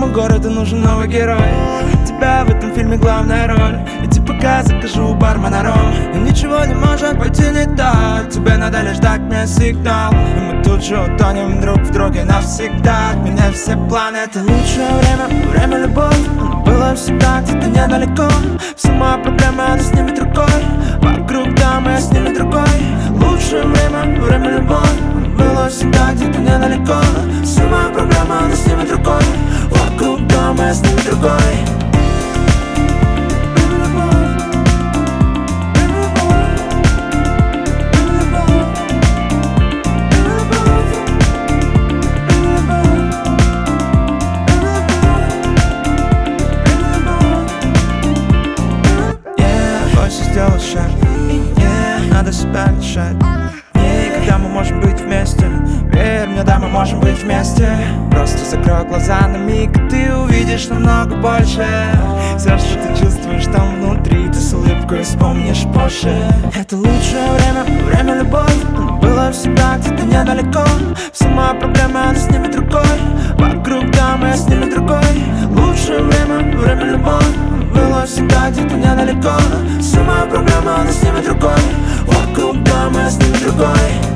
городу нужен новый герой. Тебя в этом фильме главная роль. Иди пока закажу у бармена ром. И ничего не может пойти не так. Тебе надо лишь дать мне сигнал, и мы тут же утонем друг в друге навсегда. Отменяй все планы, это лучшее время, время любовь. Оно было всегда где-то недалеко. Все мои проблемы, она снимет рукой. Вокруг дома, я снимет другой. Лучшее время, время любовь. Оно было всегда где-то недалеко. Все мои проблемы, она снимет рукой. Вокруг дома, я снимет другой. Сделать шаг, надо себя лишать. Когда мы можем быть вместе, верь мне, да, мы можем быть вместе. Просто закрой глаза на миг, и ты увидишь намного больше. Все, что ты чувствуешь там внутри, ты с улыбкой вспомнишь позже. Это лучшее время, время любовь. Оно было всегда где-то недалеко. Все мои проблемы, она снимет рукой. Вокруг дома, я снимет другой. Лучшее время, время любовь. Было всегда где-то недалеко. Все мои проблемы, она снимет рукой. Вокруг дома, я снимет другой.